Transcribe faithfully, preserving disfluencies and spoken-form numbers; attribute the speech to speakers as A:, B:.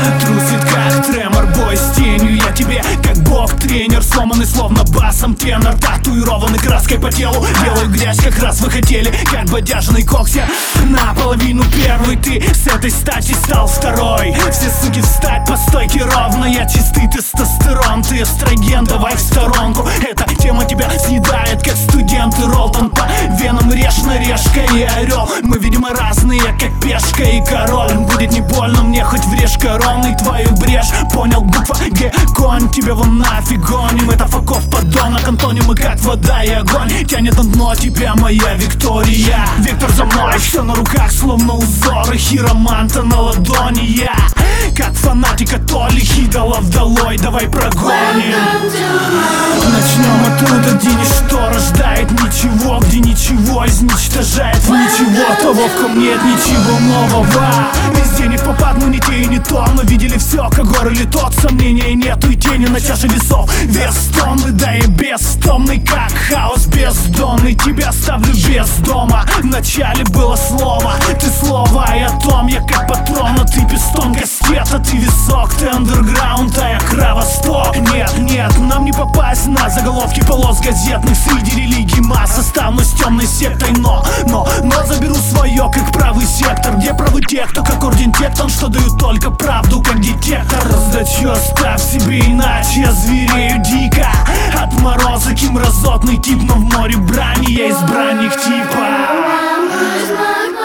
A: Трусит как тремор, бой с тенью. Я тебе как бог-тренер, сломанный словно басом тенор, татуированный краской по телу. Делаю грязь, как раз вы хотели, как бодяжный кокси. Наполовину первый, ты с этой стати стал второй. Все суки встать по стойке ровно. Я чистый тестостерон, ты эстроген, давай в сторонку. Эта тема тебя съедает, как студенты. Ролтон по венам, режь на решка и орел. Мы, видимо, разные, как пешка и король. Будет не больно мне, хоть врежь короной твою брешь. Понял, буква Г, конь, тебе вон нафиг гоним. Это факов подонок, антонимы как вода и огонь. Тянет на дно тебя моя Виктория. Вектор за мной, все на руках, словно узоры хироманта на ладони. Я как фанатик от Олих идолов долой, давай прогоним. Начнем оттуда, где ничто рождает ничего, где ничего изничтожает ничего того, в ком нет ничего нового. Везде не в попад, но не те и не то. Мы видели все, как горы или тот. Сомнения нету и тени на чаше весов. Вес тонны, да и бестомный, как хаос бездонный. Тебя оставлю без дома. Вначале было слово, ты слово, и о том я как патрон. А ты пистон, кастета, ты висок, ты андерграунд, а я кровосток. Нет, нет, нам не попасть на заголовки полос газетных. Среди религий масса, стану с темной сектой. Но, но, но заберу свое, как правый сектор. Где правы те, кто как орден тектон, что дают только правду, как детектор. Раздачу оставь себе, иначе я зверею дико от мороза, ким разотный тип, но в море брани я избранник типа.